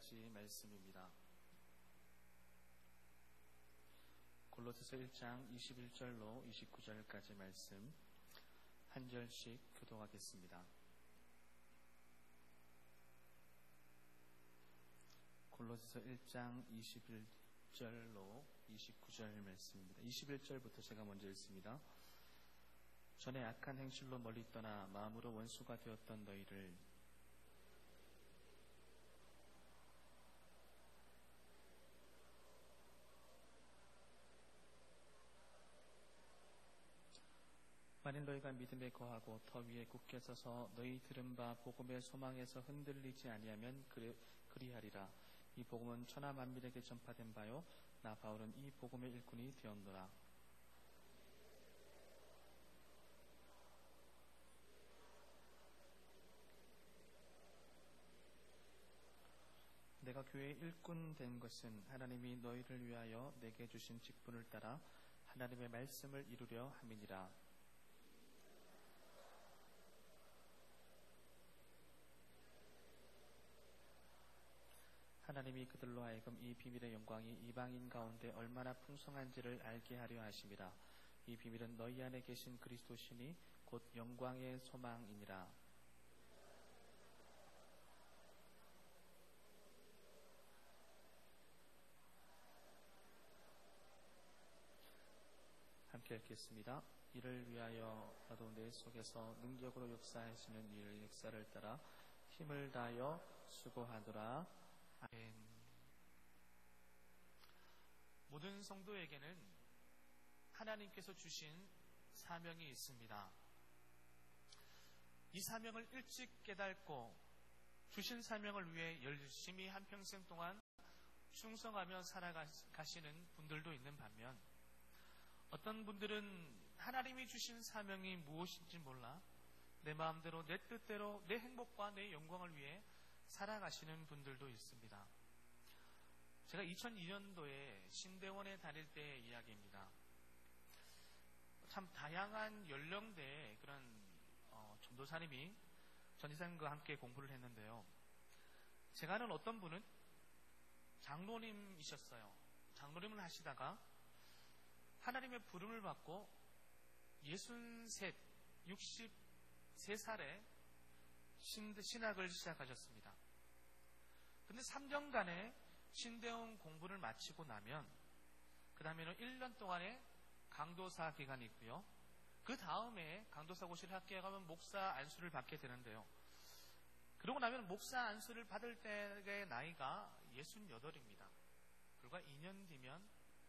9절까지 말씀입니다. 골로새서 1장 21절로 29절까지 말씀 한 절씩 교독하겠습니다. 골로새서 1장 21절로 29절 말씀입니다. 21절부터 제가 먼저 읽습니다. 전에 악한 행실로 멀리 떠나 마음으로 원수가 되었던 너희를 만일 너희가 믿음에 거하고 더 위에 굳게 서서 너희 들은 바 복음의 소망에서 흔들리지 아니하면 그리하리라. 이 복음은 천하 만민에게 전파된 바요 나 바울은 이 복음의 일꾼이 되었노라. 내가 교회의 일꾼 된 것은 하나님이 너희를 위하여 내게 주신 직분을 따라 하나님의 말씀을 이루려 함이니라. 하나님이 그들로 하여금 이 비밀의 영광이 이방인 가운데 얼마나 풍성한지를 알게 하려 하심이라. 이 비밀은 너희 안에 계신 그리스도시니 곧 영광의 소망이니라. 함께 읽겠습니다. 이를 위하여 나도 내 속에서 능력으로 역사하시는 일 역사를 따라 힘을 다하여 수고하노라. 아멘. 모든 성도에게는 하나님께서 주신 사명이 있습니다. 이 사명을 일찍 깨닫고 주신 사명을 위해 열심히 한평생 동안 충성하며 살아가시는 분들도 있는 반면 어떤 분들은 하나님이 주신 사명이 무엇인지 몰라 내 마음대로 내 뜻대로 내 행복과 내 영광을 위해 살아가시는 분들도 있습니다. 제가 2002년도에 신대원에 다닐 때의 이야기입니다. 참 다양한 연령대의 그런 전도사님이 전지사님과 함께 공부를 했는데요. 제가 아는 어떤 분은 장로님이셨어요. 장로님을 하시다가 하나님의 부름을 받고 63, 63살에 신학을 시작하셨습니다. 근데 3년간의 신대원 공부를 마치고 나면 그 다음에는 1년 동안의 강도사 기간이 있고요. 그 다음에 강도사 고시를 합격하면 목사 안수를 받게 되는데요. 그러고 나면 목사 안수를 받을 때의 나이가 68입니다. 불과 2년 뒤면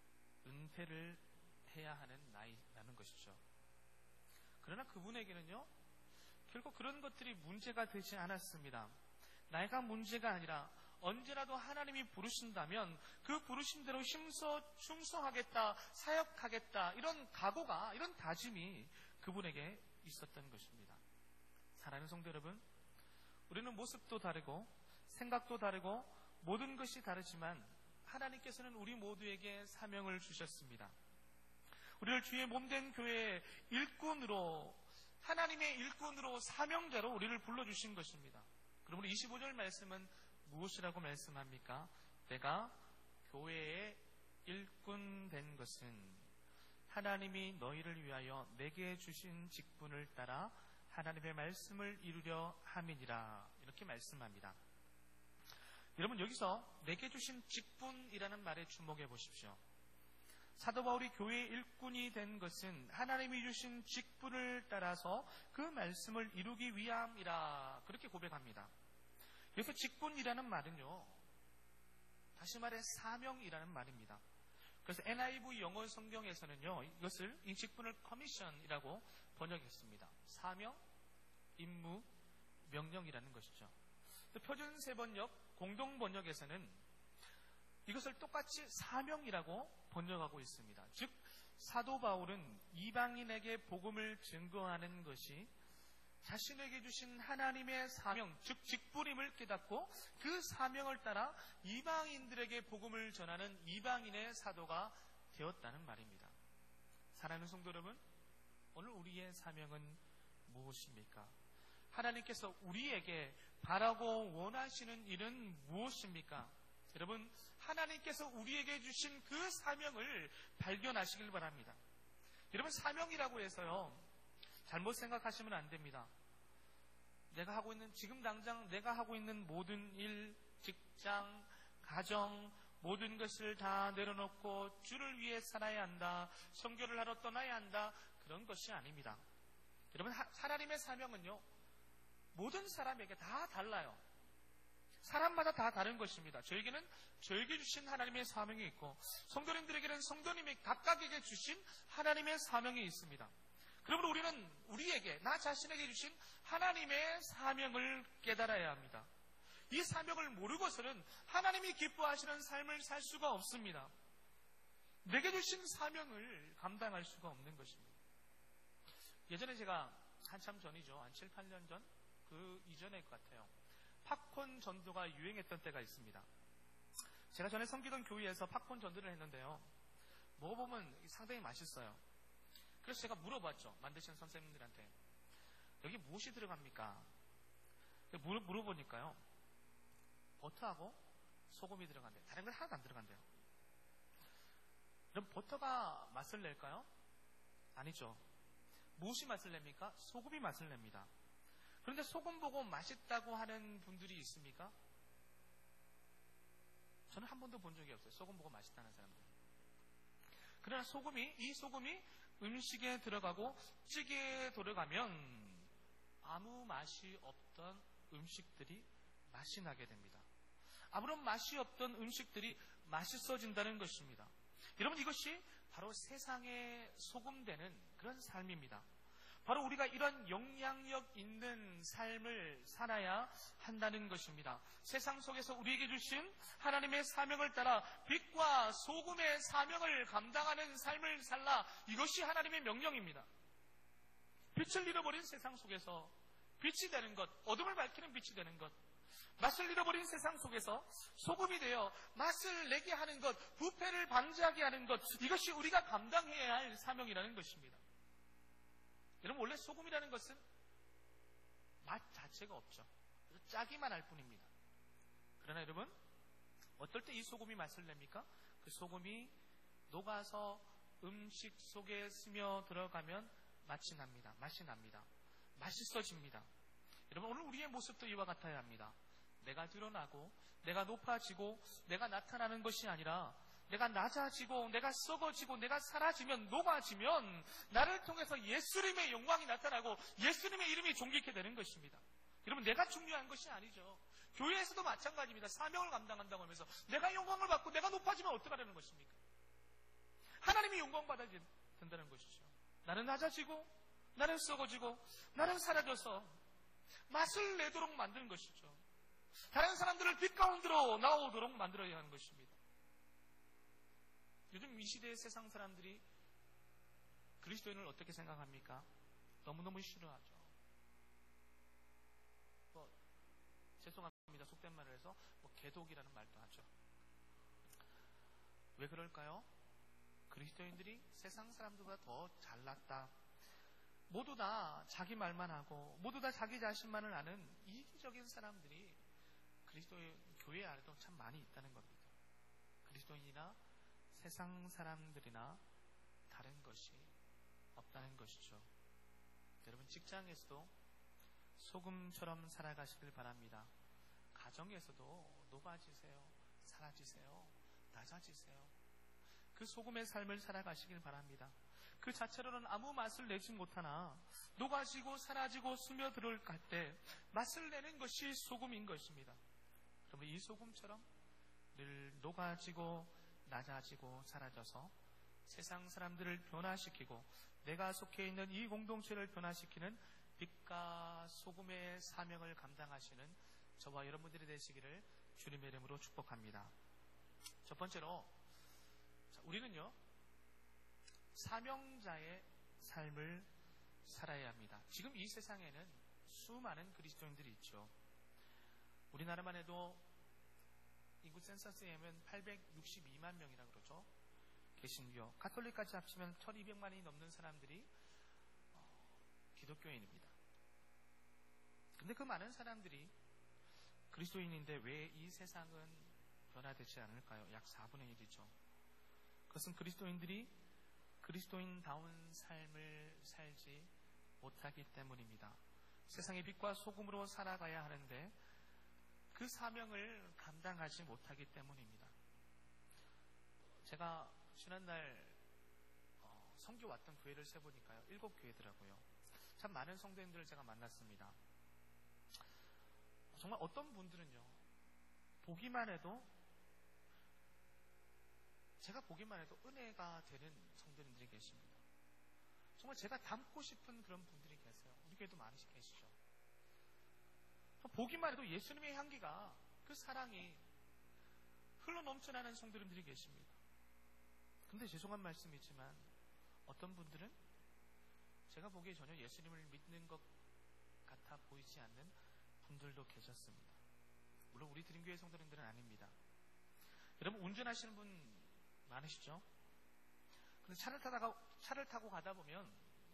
은퇴를 해야 하는 나이라는 것이죠. 그러나 그분에게는요, 결국 그런 것들이 문제가 되지 않았습니다. 나이가 문제가 아니라 언제라도 하나님이 부르신다면 그 부르심대로 힘써 충성하겠다, 사역하겠다, 이런 각오가, 이런 다짐이 그분에게 있었던 것입니다. 사랑하는 성도 여러분, 우리는 모습도 다르고 생각도 다르고 모든 것이 다르지만 하나님께서는 우리 모두에게 사명을 주셨습니다. 우리를 주의 몸된 교회의 일꾼으로, 하나님의 일꾼으로, 사명자로 우리를 불러주신 것입니다. 그러므로 25절 말씀은 무엇이라고 말씀합니까? 내가 교회의 일꾼 된 것은 하나님이 너희를 위하여 내게 주신 직분을 따라 하나님의 말씀을 이루려 함이니라. 이렇게 말씀합니다. 여러분, 여기서 내게 주신 직분이라는 말에 주목해 보십시오. 사도 바울이 교회의 일꾼이 된 것은 하나님이 주신 직분을 따라서 그 말씀을 이루기 위함이라, 그렇게 고백합니다. 여기서 직분이라는 말은요, 다시 말해 사명이라는 말입니다. 그래서 NIV 영어 성경에서는요, 이 직분을 커미션이라고 번역했습니다. 사명, 임무, 명령이라는 것이죠. 표준세 번역, 공동 번역에서는 이것을 똑같이 사명이라고 번역하고 있습니다. 즉, 사도 바울은 이방인에게 복음을 증거하는 것이 자신에게 주신 하나님의 사명, 즉 직분임을 깨닫고 그 사명을 따라 이방인들에게 복음을 전하는 이방인의 사도가 되었다는 말입니다. 사랑하는 성도 여러분, 오늘 우리의 사명은 무엇입니까? 하나님께서 우리에게 바라고 원하시는 일은 무엇입니까? 여러분, 하나님께서 우리에게 주신 그 사명을 발견하시길 바랍니다. 여러분, 사명이라고 해서요, 잘못 생각하시면 안 됩니다. 지금 당장 내가 하고 있는 모든 일, 직장, 가정, 모든 것을 다 내려놓고 주를 위해 살아야 한다, 선교를 하러 떠나야 한다, 그런 것이 아닙니다. 여러분, 하나님의 사명은요, 모든 사람에게 다 달라요. 사람마다 다 다른 것입니다. 저에게 주신 하나님의 사명이 있고, 성도님들에게는 성도님이 각각에게 주신 하나님의 사명이 있습니다. 그러므로 우리는 우리에게, 나 자신에게 주신 하나님의 사명을 깨달아야 합니다. 이 사명을 모르고서는 하나님이 기뻐하시는 삶을 살 수가 없습니다. 내게 주신 사명을 감당할 수가 없는 것입니다. 예전에 제가 한참 전이죠. 한 7, 8년 전? 그 이전일 것 같아요. 팝콘 전도가 유행했던 때가 있습니다. 제가 전에 섬기던 교회에서 팝콘 전도를 했는데요. 먹어보면 상당히 맛있어요. 그래서 제가 물어봤죠. 만드신 선생님들한테. 여기 무엇이 들어갑니까? 물어보니까요. 버터하고 소금이 들어간대요. 다른 건 하나도 안 들어간대요. 그럼 버터가 맛을 낼까요? 아니죠. 무엇이 맛을 냅니까? 소금이 맛을 냅니다. 그런데 소금 보고 맛있다고 하는 분들이 있습니까? 저는 한 번도 본 적이 없어요. 소금 보고 맛있다는 사람들. 그러나 이 소금이 음식에 들어가고 찌개에 들어가면 아무 맛이 없던 음식들이 맛이 나게 됩니다. 아무런 맛이 없던 음식들이 맛있어진다는 것입니다. 여러분, 이것이 바로 세상에 소금되는 그런 삶입니다. 바로 우리가 이런 영향력 있는 삶을 살아야 한다는 것입니다. 세상 속에서 우리에게 주신 하나님의 사명을 따라 빛과 소금의 사명을 감당하는 삶을 살라. 이것이 하나님의 명령입니다. 빛을 잃어버린 세상 속에서 빛이 되는 것, 어둠을 밝히는 빛이 되는 것, 맛을 잃어버린 세상 속에서 소금이 되어 맛을 내게 하는 것, 부패를 방지하게 하는 것, 이것이 우리가 감당해야 할 사명이라는 것입니다. 여러분, 원래 소금이라는 것은 맛 자체가 없죠. 그래서 짜기만 할 뿐입니다. 그러나 여러분, 어떨 때 이 소금이 맛을 냅니까? 그 소금이 녹아서 음식 속에 스며 들어가면 맛이 납니다. 맛있어집니다. 여러분, 오늘 우리의 모습도 이와 같아야 합니다. 내가 드러나고 내가 높아지고 내가 나타나는 것이 아니라 내가 낮아지고 내가 썩어지고 내가 사라지면, 녹아지면 나를 통해서 예수님의 영광이 나타나고 예수님의 이름이 존귀케 되는 것입니다. 여러분, 내가 중요한 것이 아니죠. 교회에서도 마찬가지입니다. 사명을 감당한다고 하면서 내가 영광을 받고 내가 높아지면 어떡하라는 것입니까? 하나님이 영광받아야 된다는 것이죠. 나는 낮아지고 나는 썩어지고 나는 사라져서 맛을 내도록 만드는 것이죠. 다른 사람들을 빛 가운데로 나오도록 만들어야 하는 것입니다. 요즘 이 시대의 세상 사람들이 그리스도인을 어떻게 생각합니까? 너무너무 싫어하죠. 죄송합니다. 속된 말을 해서 개독이라는 말도 하죠. 왜 그럴까요? 그리스도인들이 세상 사람들보다 더 잘났다. 모두 다 자기 말만 하고 모두 다 자기 자신만을 아는 이기적인 사람들이 그리스도의 교회 안에도 참 많이 있다는 겁니다. 그리스도인이나 세상 사람들이나 다른 것이 없다는 것이죠. 여러분, 직장에서도 소금처럼 살아가시길 바랍니다. 가정에서도 녹아지세요, 사라지세요, 낮아지세요. 그 소금의 삶을 살아가시길 바랍니다. 그 자체로는 아무 맛을 내지 못하나 녹아지고 사라지고 스며들어갈 때 맛을 내는 것이 소금인 것입니다. 그러면 이 소금처럼 늘 녹아지고 낮아지고 사라져서 세상 사람들을 변화시키고 내가 속해 있는 이 공동체를 변화시키는 빛과 소금의 사명을 감당하시는 저와 여러분들이 되시기를 주님의 이름으로 축복합니다. 첫 번째로, 우리는요, 사명자의 삶을 살아야 합니다. 지금 이 세상에는 수많은 그리스도인들이 있죠. 우리나라만 해도 인구 센서스에 하면 862만 명이라고 그러죠. 개신교, 가톨릭까지 합치면 1200만이 넘는 사람들이 기독교인입니다. 근데 그 많은 사람들이 그리스도인인데 왜 이 세상은 변화되지 않을까요? 약 4분의 1이죠. 그것은 그리스도인들이 그리스도인다운 삶을 살지 못하기 때문입니다. 세상의 빛과 소금으로 살아가야 하는데 그 사명을 감당하지 못하기 때문입니다. 제가 지난날 선교 왔던 교회를 세보니까요, 7교회더라고요. 참 많은 성도님들을 제가 만났습니다. 정말 어떤 분들은요, 제가 보기만 해도 은혜가 되는 성도님들이 계십니다. 정말 제가 닮고 싶은 그런 분들이 계세요. 우리 교회도 많으시 계시죠. 보기만 해도 예수님의 향기가, 그 사랑이 흘러 넘쳐나는 성도님들이 계십니다. 근데 죄송한 말씀이지만 어떤 분들은 제가 보기에 전혀 예수님을 믿는 것 같아 보이지 않는 분들도 계셨습니다. 물론 우리 드림교회 성도님들은 아닙니다. 여러분, 운전하시는 분 많으시죠? 근데 차를 타고 가다 보면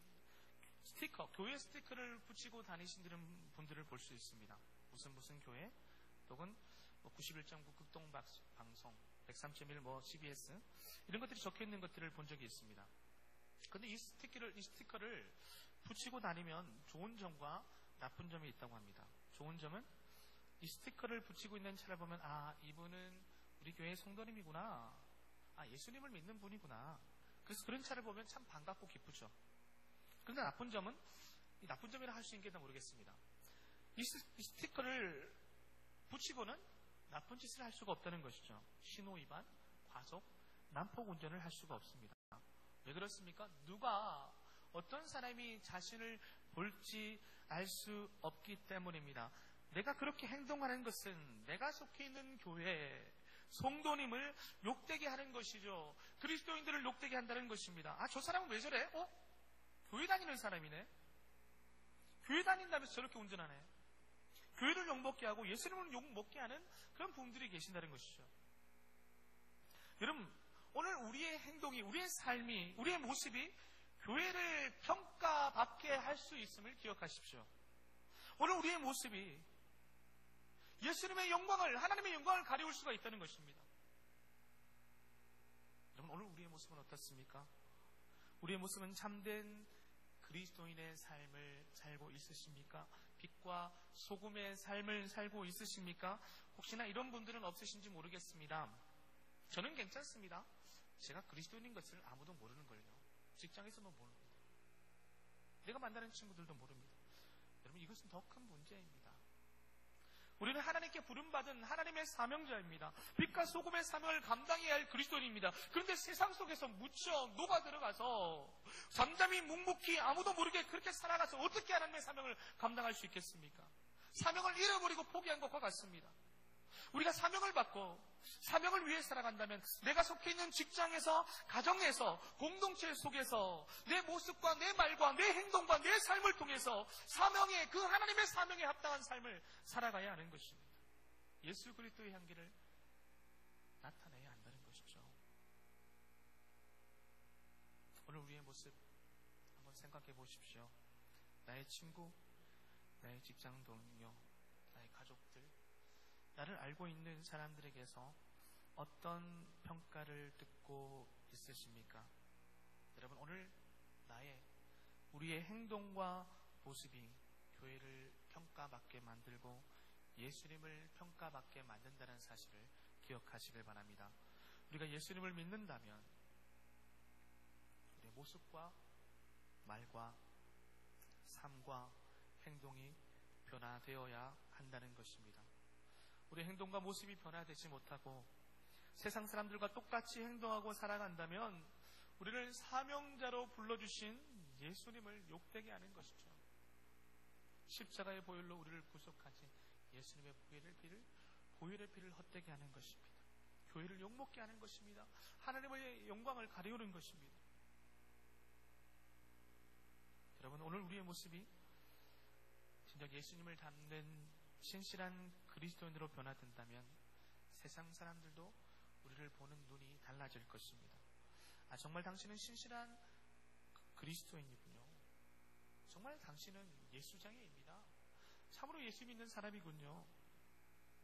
교회 스티커를 붙이고 다니시는 분들을 볼 수 있습니다. 무슨 교회, 혹은 91.9 극동방송, 103.1 CBS, 이런 것들이 적혀 있는 것들을 본 적이 있습니다. 근데 이 스티커를 붙이고 다니면 좋은 점과 나쁜 점이 있다고 합니다. 좋은 점은 이 스티커를 붙이고 있는 차를 보면, 이분은 우리 교회의 성도님이구나, 예수님을 믿는 분이구나. 그래서 그런 차를 보면 참 반갑고 기쁘죠. 그런데 나쁜 점은, 이 나쁜 점이라 할 수 있는지 모르겠습니다. 이 스티커를 붙이고는 나쁜 짓을 할 수가 없다는 것이죠. 신호 위반, 과속, 난폭 운전을 할 수가 없습니다. 왜 그렇습니까? 누가 어떤 사람이 자신을 볼지 알 수 없기 때문입니다. 내가 그렇게 행동하는 것은 내가 속해 있는 교회 성도님을 욕되게 하는 것이죠. 그리스도인들을 욕되게 한다는 것입니다. 저 사람은 왜 저래? 교회 다니는 사람이네. 교회 다닌다면서 저렇게 운전하네. 교회를 욕먹게 하고 예수님을 욕먹게 하는 그런 분들이 계신다는 것이죠. 여러분, 오늘 우리의 행동이, 우리의 삶이, 우리의 모습이 교회를 평가받게 할 수 있음을 기억하십시오. 오늘 우리의 모습이 예수님의 영광을, 하나님의 영광을 가리울 수가 있다는 것입니다. 여러분, 오늘 우리의 모습은 어떻습니까? 우리의 모습은 참된 그리스도인의 삶을 살고 있으십니까? 빛과 소금의 삶을 살고 있으십니까? 혹시나 이런 분들은 없으신지 모르겠습니다. 저는 괜찮습니다. 제가 그리스도인인 것을 아무도 모르는 걸요. 직장에서도 모릅니다. 내가 만나는 친구들도 모릅니다. 여러분, 이것은 더 큰 문제입니다. 우리는 하나님께 부름받은 하나님의 사명자입니다. 빛과 소금의 사명을 감당해야 할 그리스도인입니다. 그런데 세상 속에서 묻혀 녹아 들어가서 잠잠히 묵묵히 아무도 모르게 그렇게 살아가서 어떻게 하나님의 사명을 감당할 수 있겠습니까? 사명을 잃어버리고 포기한 것과 같습니다. 우리가 사명을 받고 사명을 위해 살아간다면 내가 속해 있는 직장에서, 가정에서, 공동체 속에서 내 모습과 내 말과 내 행동과 내 삶을 통해서 사명에, 그 하나님의 사명에 합당한 삶을 살아가야 하는 것입니다. 예수 그리스도의 향기를 나타내야 한다는 것이죠. 오늘 우리의 모습 한번 생각해 보십시오. 나의 친구, 나의 직장 동료, 나의 가족들, 나를 알고 있는 사람들에게서 어떤 평가를 듣고 있으십니까? 여러분, 오늘 우리의 행동과 모습이 교회를 평가받게 만들고 예수님을 평가받게 만든다는 사실을 기억하시길 바랍니다. 우리가 예수님을 믿는다면 우리의 모습과 말과 삶과 행동이 변화되어야 한다는 것입니다. 우리의 행동과 모습이 변화되지 못하고 세상 사람들과 똑같이 행동하고 살아간다면 우리를 사명자로 불러주신 예수님을 욕되게 하는 것이죠. 십자가의 보혈로 우리를 구속하신 예수님의 보혈의 피를 헛되게 하는 것입니다. 교회를 욕먹게 하는 것입니다. 하나님의 영광을 가리우는 것입니다. 여러분, 오늘 우리의 모습이 진짜 예수님을 닮는 신실한 그리스도인으로 변화된다면 세상 사람들도 우리를 보는 눈이 달라질 것입니다. 정말 당신은 신실한 그리스도인이군요. 정말 당신은 예수장애입니다. 참으로 예수 믿는 사람이군요.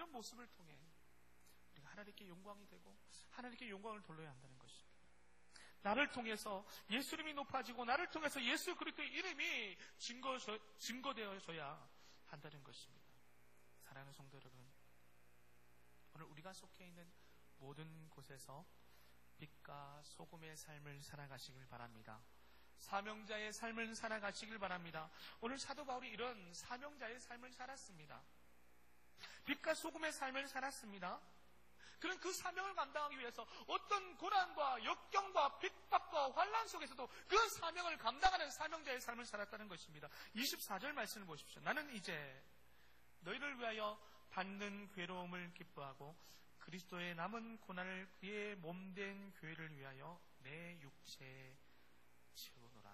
이런 모습을 통해 우리가 하나님께 영광이 되고 하나님께 영광을 돌려야 한다는 것입니다. 나를 통해서 예수님이 높아지고 나를 통해서 예수 그리스도의 이름이 증거되어져야 한다는 것입니다. 사랑하는 성도 여러분, 오늘 우리가 속해 있는 모든 곳에서 빛과 소금의 삶을 살아가시길 바랍니다. 사명자의 삶을 살아가시길 바랍니다. 오늘 사도 바울이 이런 사명자의 삶을 살았습니다. 빛과 소금의 삶을 살았습니다. 그는 그 사명을 감당하기 위해서 어떤 고난과 역경과 핍박과 환난 속에서도 그 사명을 감당하는 사명자의 삶을 살았다는 것입니다. 24절 말씀을 보십시오. 나는 이제 너희를 위하여 받는 괴로움을 기뻐하고 그리스도의 남은 고난을 그의 몸된 교회를 위하여 내 육체에 채우노라.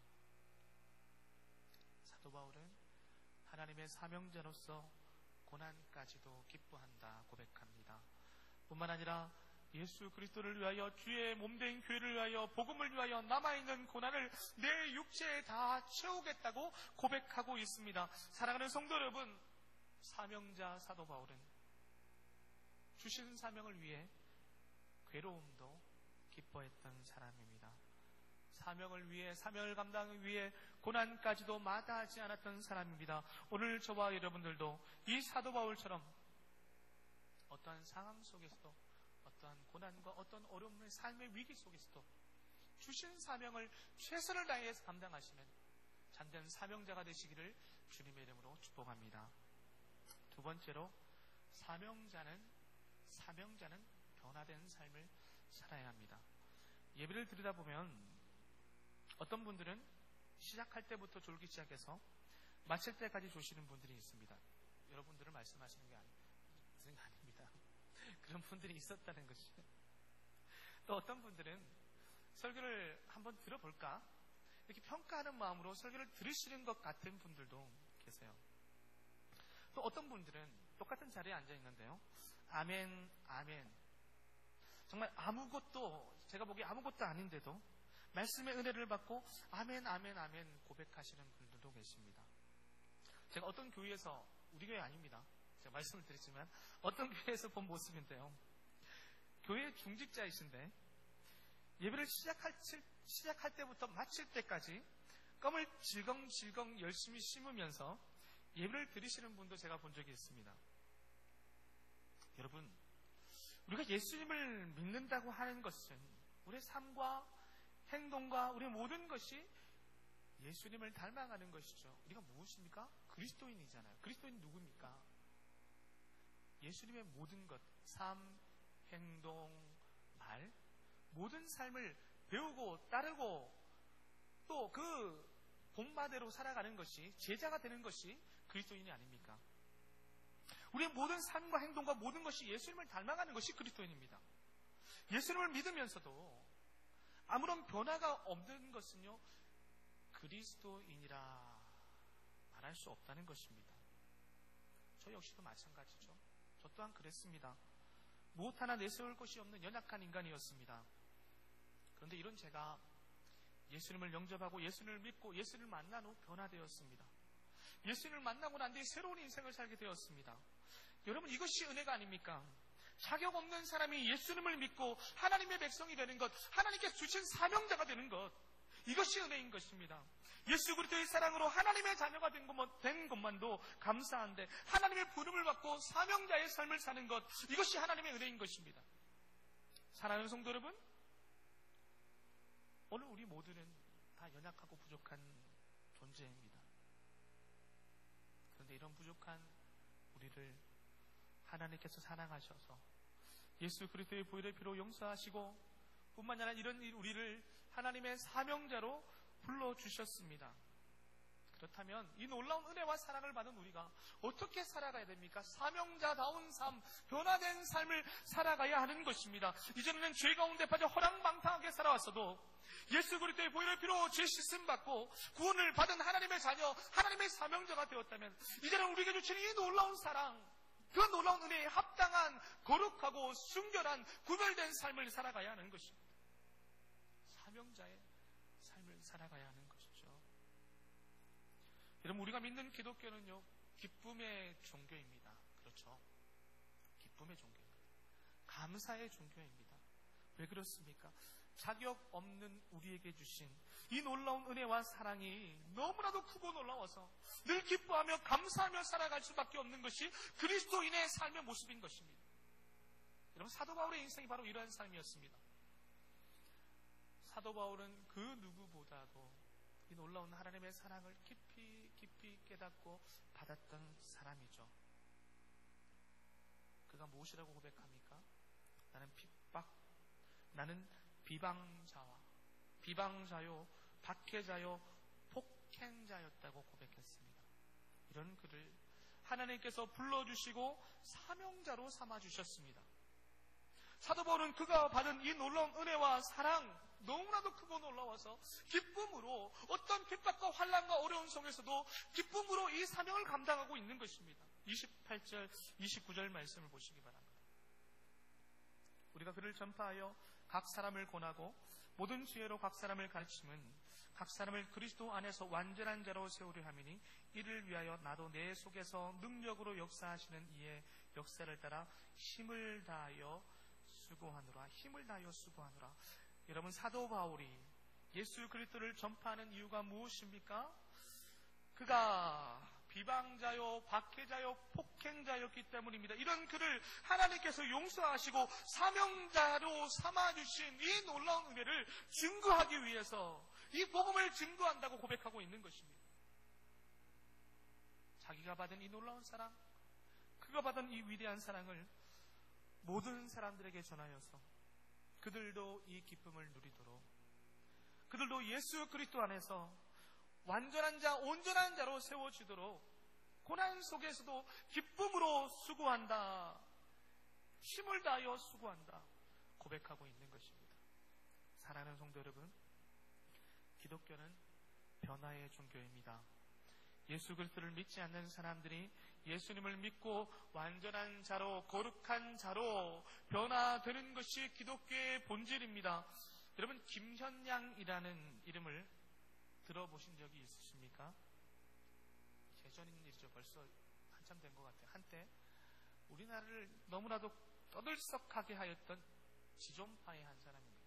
사도 바울은 하나님의 사명자로서 고난까지도 기뻐한다 고백합니다. 뿐만 아니라 예수 그리스도를 위하여 주의 몸된 교회를 위하여 복음을 위하여 남아있는 고난을 내 육체에 다 채우겠다고 고백하고 있습니다. 사랑하는 성도 여러분, 사명자 사도 바울은 주신 사명을 위해 괴로움도 기뻐했던 사람입니다. 사명을 위해, 사명을 감당하기 위해 고난까지도 마다하지 않았던 사람입니다. 오늘 저와 여러분들도 이 사도 바울처럼 어떠한 상황 속에서도 어떠한 고난과 어떤 어려움의 삶의 위기 속에서도 주신 사명을 최선을 다해서 감당하시는 참된 사명자가 되시기를 주님의 이름으로 축복합니다. 두 번째로 사명자는 변화된 삶을 살아야 합니다. 예배를 드리다 보면 어떤 분들은 시작할 때부터 졸기 시작해서 마칠 때까지 조시는 분들이 있습니다. 여러분들을 말씀하시는 게 아닙니다. 그런 분들이 있었다는 것이죠. 또 어떤 분들은 설교를 한번 들어볼까? 이렇게 평가하는 마음으로 설교를 들으시는 것 같은 분들도 계세요. 또 어떤 분들은 똑같은 자리에 앉아 있는데요. 아멘, 아멘. 정말 제가 보기에 아무것도 아닌데도 말씀의 은혜를 받고 아멘, 아멘, 아멘 고백하시는 분들도 계십니다. 제가 어떤 교회에서, 우리 교회 아닙니다. 제가 말씀을 드렸지만 어떤 교회에서 본 모습인데요. 교회 중직자이신데 예배를 시작할 때부터 마칠 때까지 껌을 질겅질겅 열심히 심으면서 예배를 드리시는 분도 제가 본 적이 있습니다. 여러분, 우리가 예수님을 믿는다고 하는 것은 우리의 삶과 행동과 우리의 모든 것이 예수님을 닮아가는 것이죠. 우리가 무엇입니까? 그리스도인이잖아요. 그리스도인 누굽니까? 예수님의 모든 것, 삶, 행동, 말, 모든 삶을 배우고 따르고 또 그 본마대로 살아가는 것이, 제자가 되는 것이 그리스도인이 아닙니까? 우리의 모든 삶과 행동과 모든 것이 예수님을 닮아가는 것이 그리스도인입니다. 예수님을 믿으면서도 아무런 변화가 없는 것은요, 그리스도인이라 말할 수 없다는 것입니다. 저 역시도 마찬가지죠. 저 또한 그랬습니다. 무엇 하나 내세울 것이 없는 연약한 인간이었습니다. 그런데 이런 제가 예수님을 영접하고 예수님을 믿고 예수님을 만난 후 변화되었습니다. 예수님을 만나고 난 뒤에 새로운 인생을 살게 되었습니다. 여러분, 이것이 은혜가 아닙니까? 자격 없는 사람이 예수님을 믿고 하나님의 백성이 되는 것, 하나님께 주신 사명자가 되는 것, 이것이 은혜인 것입니다. 예수 그리스도의 사랑으로 하나님의 자녀가 된 것만도 감사한데 하나님의 부름을 받고 사명자의 삶을 사는 것, 이것이 하나님의 은혜인 것입니다. 사랑하는 성도 여러분, 오늘 우리 모두는 다 연약하고 부족한 존재입니다. 그런데 이런 부족한 우리를 하나님께서 사랑하셔서 예수 그리스도의 보혈의 피로 용서하시고 뿐만 아니라 이런 우리를 하나님의 사명자로 불러주셨습니다. 그렇다면 이 놀라운 은혜와 사랑을 받은 우리가 어떻게 살아가야 됩니까? 사명자다운 삶, 변화된 삶을 살아가야 하는 것입니다. 이전에는 죄 가운데 빠져 허랑방탕하게 살아왔어도 예수 그리스도의 보혈의 피로 죄 씻음 받고 구원을 받은 하나님의 자녀, 하나님의 사명자가 되었다면 이제는 우리에게 주신 이 놀라운 사랑, 그 놀라운 은혜에 합당한 거룩하고 순결한 구별된 삶을 살아가야 하는 것입니다. 사명자의 삶을 살아가야 하는 것이죠. 여러분, 우리가 믿는 기독교는요, 기쁨의 종교입니다. 그렇죠? 기쁨의 종교입니다. 감사의 종교입니다. 왜 그렇습니까? 자격 없는 우리에게 주신 이 놀라운 은혜와 사랑이 너무나도 크고 놀라워서 늘 기뻐하며 감사하며 살아갈 수밖에 없는 것이 그리스도인의 삶의 모습인 것입니다. 여러분, 사도 바울의 인생이 바로 이러한 삶이었습니다. 사도 바울은 그 누구보다도 이 놀라운 하나님의 사랑을 깊이 깨닫고 받았던 사람이죠. 그가 무엇이라고 고백합니까? 나는 비방자요, 박해자요, 폭행자였다고 고백했습니다. 이런 그를 하나님께서 불러주시고 사명자로 삼아주셨습니다. 사도 바울은 그가 받은 이 놀라운 은혜와 사랑, 너무나도 크고 놀라워서 기쁨으로 어떤 핍박과 환난과 어려운 속에서도 기쁨으로 이 사명을 감당하고 있는 것입니다. 28절, 29절 말씀을 보시기 바랍니다. 우리가 그를 전파하여 각 사람을 권하고 모든 지혜로 각 사람을 가르침은 각 사람을 그리스도 안에서 완전한 자로 세우려 함이니 이를 위하여 나도 내 속에서 능력으로 역사하시는 이의 역사를 따라 힘을 다하여 수고하노라. 여러분, 사도 바울이 예수 그리스도를 전파하는 이유가 무엇입니까? 그가 비방자요, 박해자요, 폭행자였기 때문입니다. 이런 그를 하나님께서 용서하시고 사명자로 삼아주신 이 놀라운 은혜를 증거하기 위해서 이 복음을 증거한다고 고백하고 있는 것입니다. 자기가 받은 이 놀라운 사랑, 그가 받은 이 위대한 사랑을 모든 사람들에게 전하여서 그들도 이 기쁨을 누리도록, 그들도 예수 그리스도 안에서 완전한 자, 온전한 자로 세워지도록 고난 속에서도 기쁨으로 수고한다, 힘을 다하여 수고한다 고백하고 있는 것입니다. 사랑하는 성도 여러분, 기독교는 변화의 종교입니다. 예수 그리스도를 믿지 않는 사람들이 예수님을 믿고 완전한 자로, 거룩한 자로 변화되는 것이 기독교의 본질입니다. 여러분, 김현양이라는 이름을 들어보신 적이 있으십니까? 예전인 일이죠. 벌써 한참 된 것 같아요. 한때 우리나라를 너무나도 떠들썩하게 하였던 지존파의 한 사람입니다.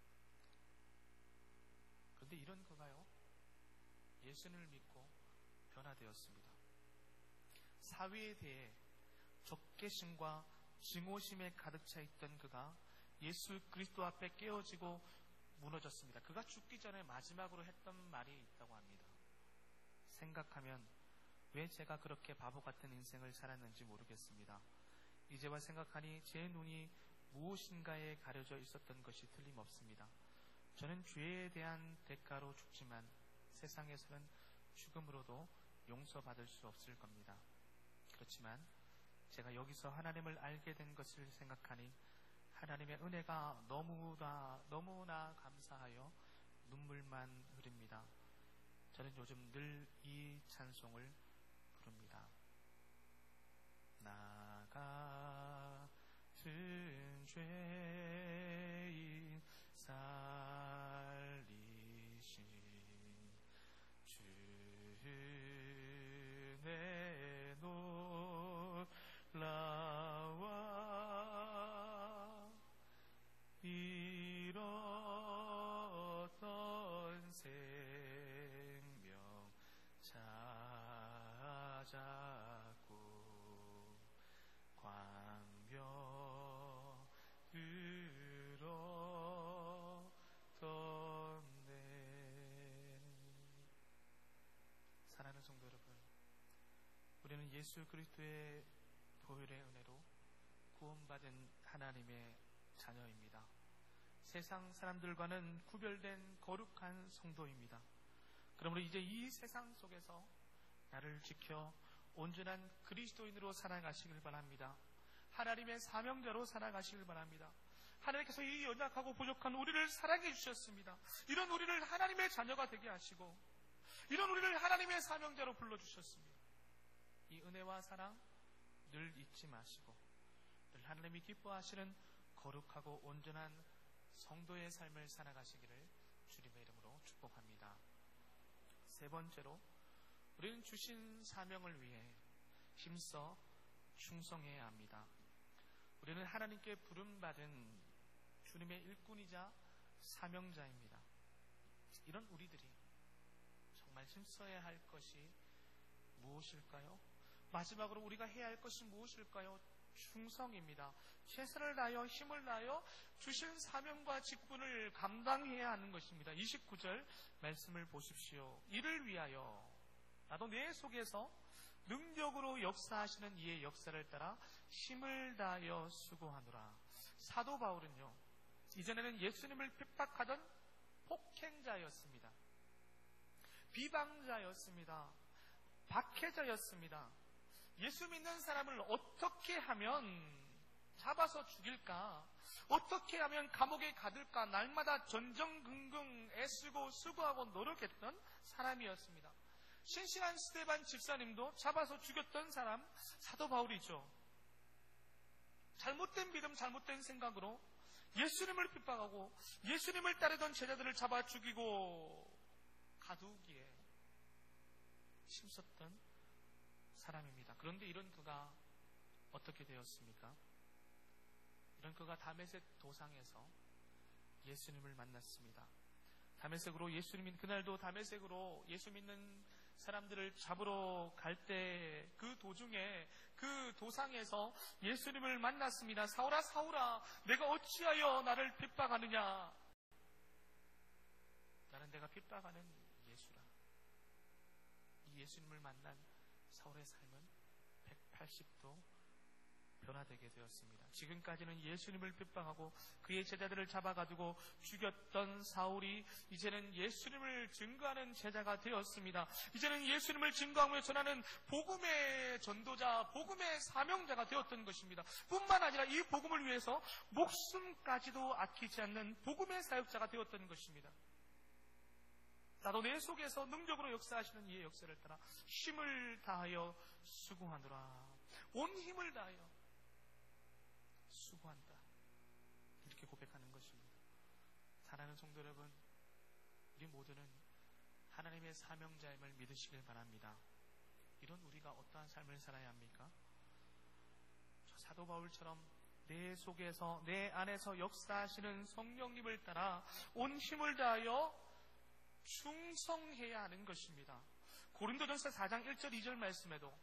그런데 이런 그가요, 예수님을 믿고 변화되었습니다. 사회에 대해 적개심과 증오심에 가득 차 있던 그가 예수 그리스도 앞에 깨어지고 무너졌습니다. 그가 죽기 전에 마지막으로 했던 말이 있다고 합니다. 생각하면 왜 제가 그렇게 바보 같은 인생을 살았는지 모르겠습니다. 이제와 생각하니 제 눈이 무엇인가에 가려져 있었던 것이 틀림없습니다. 저는 죄에 대한 대가로 죽지만 세상에서는 죽음으로도 용서받을 수 없을 겁니다. 그렇지만 제가 여기서 하나님을 알게 된 것을 생각하니 하나님의 은혜가 너무나 감사하여 눈물만 흐릅니다. 저는 요즘 늘 이 찬송을 부릅니다. 나 같은 죄인 살리신 주의 놀라와 잃었던 생명 찾았고 광명 들었던 내. 사랑하는 성도 여러분, 우리는 예수 그리스도의 보혈의 은혜로 구원받은 하나님의 자녀입니다. 세상 사람들과는 구별된 거룩한 성도입니다. 그러므로 이제 이 세상 속에서 나를 지켜 온전한 그리스도인으로 살아가시길 바랍니다. 하나님의 사명자로 살아가시길 바랍니다. 하나님께서 이 연약하고 부족한 우리를 사랑해 주셨습니다. 이런 우리를 하나님의 자녀가 되게 하시고 이런 우리를 하나님의 사명자로 불러주셨습니다. 이 은혜와 사랑 늘 잊지 마시고 늘 하나님이 기뻐하시는 거룩하고 온전한 성도의 삶을 살아가시기를 주님의 이름으로 축복합니다. 세 번째로, 우리는 주신 사명을 위해 힘써 충성해야 합니다. 우리는 하나님께 부름받은 주님의 일꾼이자 사명자입니다. 이런 우리들이 정말 힘써야 할 것이 무엇일까요? 마지막으로 우리가 해야 할 것이 무엇일까요? 충성입니다. 최선을 다하여 힘을 다하여 주신 사명과 직분을 감당해야 하는 것입니다. 29절 말씀을 보십시오. 이를 위하여 나도 내 속에서 능력으로 역사하시는 이의 역사를 따라 힘을 다하여 수고하노라. 사도 바울은요, 이전에는 예수님을 핍박하던 폭행자였습니다. 비방자였습니다. 박해자였습니다. 예수 믿는 사람을 어떻게 하면 잡아서 죽일까? 어떻게 하면 감옥에 가둘까? 날마다 전전긍긍 애쓰고 수고하고 노력했던 사람이었습니다. 신실한 스데반 집사님도 잡아서 죽였던 사람 사도 바울이죠. 잘못된 믿음, 잘못된 생각으로 예수님을 핍박하고 예수님을 따르던 제자들을 잡아 죽이고 가두기에 힘썼던 사람입니다. 그런데 이런 그가 어떻게 되었습니까? 이런 그가 다메섹 도상에서 예수님을 만났습니다. 다메섹으로 그날도 다메섹으로 예수 믿는 사람들을 잡으러 갈 때 그 도중에 그 도상에서 예수님을 만났습니다. 사울아 사울아 내가 어찌하여 나를 핍박하느냐? 나는 내가 핍박하는 예수라. 이 예수님을 만난 사울의 삶은 180도 변화되게 되었습니다. 지금까지는 예수님을 핍박하고 그의 제자들을 잡아가지고 죽였던 사울이 이제는 예수님을 증거하는 제자가 되었습니다. 이제는 예수님을 증거하며 전하는 복음의 전도자, 복음의 사명자가 되었던 것입니다. 뿐만 아니라 이 복음을 위해서 목숨까지도 아끼지 않는 복음의 사역자가 되었던 것입니다. 나도 내 속에서 능력으로 역사하시는 이의 역사를 따라 힘을 다하여 수고하노라. 온 힘을 다하여 수고한다. 이렇게 고백하는 것입니다. 사랑하는 성도 여러분, 우리 모두는 하나님의 사명자임을 믿으시길 바랍니다. 이런 우리가 어떠한 삶을 살아야 합니까? 저 사도 바울처럼 내 속에서 내 안에서 역사하시는 성령님을 따라 온 힘을 다하여 충성해야 하는 것입니다. 고린도전서 4장 1절 2절 말씀에도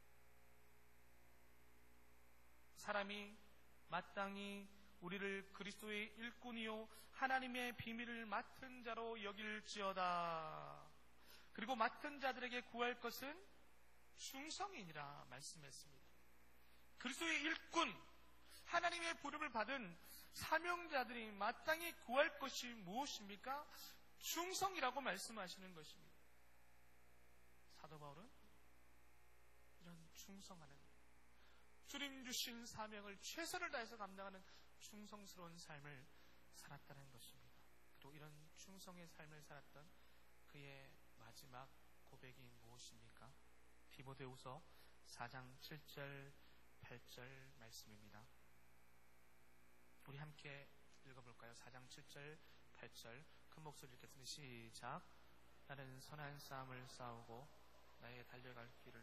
사람이 마땅히 우리를 그리스도의 일꾼이요 하나님의 비밀을 맡은 자로 여길지어다. 그리고 맡은 자들에게 구할 것은 충성이니라 말씀했습니다. 그리스도의 일꾼, 하나님의 부름을 받은 사명자들이 마땅히 구할 것이 무엇입니까? 충성이라고 말씀하시는 것입니다. 사도 바울은 이런 충성하는, 주님 주신 사명을 최선을 다해서 감당하는 충성스러운 삶을 살았다는 것입니다. 그리고 이런 충성의 삶을 살았던 그의 마지막 고백이 무엇입니까? 디모데후서 4장 7절 8절 말씀입니다. 우리 함께 읽어볼까요? 4장 7절 8절 큰 목소리로 읽겠습니다. 시작. 나는 선한 싸움을 싸우고 나의 달려갈 길을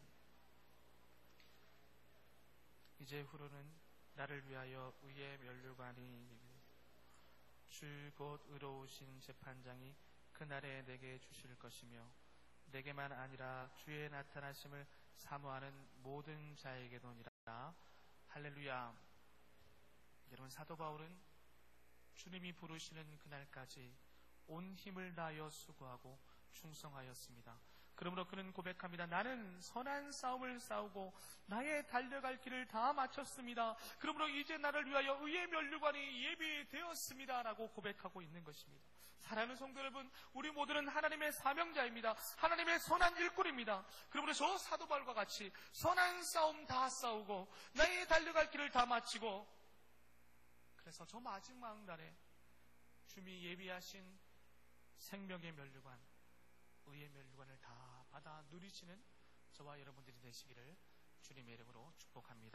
이제 후로는 나를 위하여 의의 면류관이 주 곧 의로우신 재판장이 그날에 내게 주실 것이며 내게만 아니라 주의 나타나심을 사모하는 모든 자에게도니라. 할렐루야. 여러분, 사도 바울은 주님이 부르시는 그날까지 온 힘을 다하여 수고하고 충성하였습니다. 그러므로 그는 고백합니다. 나는 선한 싸움을 싸우고 나의 달려갈 길을 다 마쳤습니다. 그러므로 이제 나를 위하여 의의 면류관이 예비되었습니다. 라고 고백하고 있는 것입니다. 사랑하는 성도 여러분, 우리 모두는 하나님의 사명자입니다. 하나님의 선한 일꾼입니다. 그러므로 저 사도 바울과 같이 선한 싸움 다 싸우고 나의 달려갈 길을 다 마치고, 그래서 저 마지막 날에 주님이 예비하신 생명의 면류관, 의의 면류관을 다 받아 누리시는 저와 여러분들이 되시기를 주님의 이름으로 축복합니다.